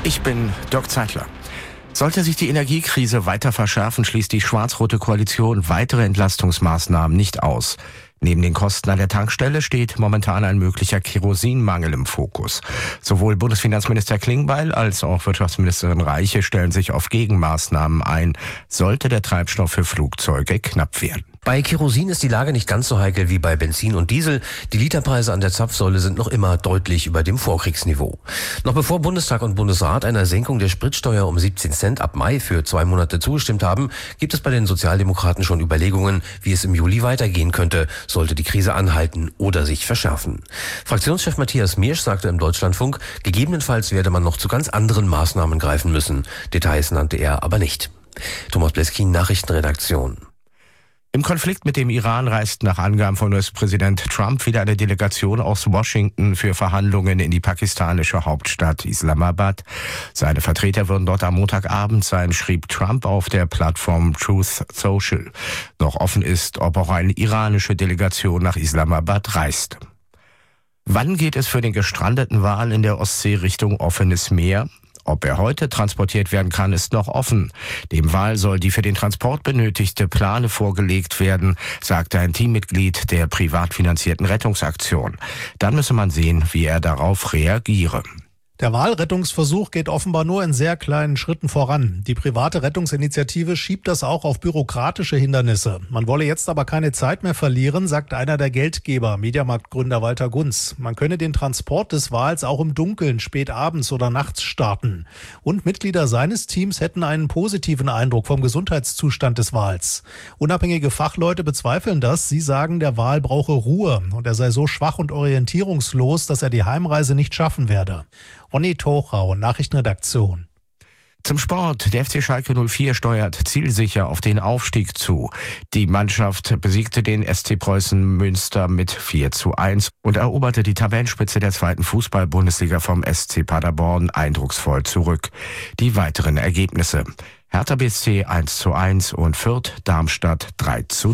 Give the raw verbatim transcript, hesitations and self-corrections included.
Ich bin Dirk Zeitler. Sollte sich die Energiekrise weiter verschärfen, schließt die schwarz-rote Koalition weitere Entlastungsmaßnahmen nicht aus. Neben den Kosten an der Tankstelle steht momentan ein möglicher Kerosinmangel im Fokus. Sowohl Bundesfinanzminister Klingbeil als auch Wirtschaftsministerin Reiche stellen sich auf Gegenmaßnahmen ein, sollte der Treibstoff für Flugzeuge knapp werden. Bei Kerosin ist die Lage nicht ganz so heikel wie bei Benzin und Diesel. Die Literpreise an der Zapfsäule sind noch immer deutlich über dem Vorkriegsniveau. Noch bevor Bundestag und Bundesrat einer Senkung der Spritsteuer um siebzehn Cent ab Mai für zwei Monate zugestimmt haben, gibt es bei den Sozialdemokraten schon Überlegungen, wie es im Juli weitergehen könnte, sollte die Krise anhalten oder sich verschärfen. Fraktionschef Matthias Miersch sagte im Deutschlandfunk, gegebenenfalls werde man noch zu ganz anderen Maßnahmen greifen müssen. Details nannte er aber nicht. Thomas Bleskin, Nachrichtenredaktion. Im Konflikt mit dem Iran reist nach Angaben von U S-Präsident Trump wieder eine Delegation aus Washington für Verhandlungen in die pakistanische Hauptstadt Islamabad. Seine Vertreter würden dort am Montagabend sein, schrieb Trump auf der Plattform Truth Social. Noch offen ist, ob auch eine iranische Delegation nach Islamabad reist. Wann geht es für den gestrandeten Wal in der Ostsee Richtung offenes Meer? Ob er heute transportiert werden kann, ist noch offen. Dem Wal soll die für den Transport benötigte Plane vorgelegt werden, sagte ein Teammitglied der privat finanzierten Rettungsaktion. Dann müsse man sehen, wie er darauf reagiere. Der Walrettungsversuch geht offenbar nur in sehr kleinen Schritten voran. Die private Rettungsinitiative schiebt das auch auf bürokratische Hindernisse. Man wolle jetzt aber keine Zeit mehr verlieren, sagt einer der Geldgeber, Mediamarktgründer Walter Gunz. Man könne den Transport des Wals auch im Dunkeln, spät abends oder nachts starten. Und Mitglieder seines Teams hätten einen positiven Eindruck vom Gesundheitszustand des Wals. Unabhängige Fachleute bezweifeln das. Sie sagen, der Wal brauche Ruhe und er sei so schwach und orientierungslos, dass er die Heimreise nicht schaffen werde. Ronny Tochau, Nachrichtenredaktion. Zum Sport. Der F C Schalke null vier steuert zielsicher auf den Aufstieg zu. Die Mannschaft besiegte den S C Preußen Münster mit vier zu eins und eroberte die Tabellenspitze der zweiten Fußball-Bundesliga vom S C Paderborn eindrucksvoll zurück. Die weiteren Ergebnisse: Hertha B S C eins zu eins und Fürth Darmstadt drei zu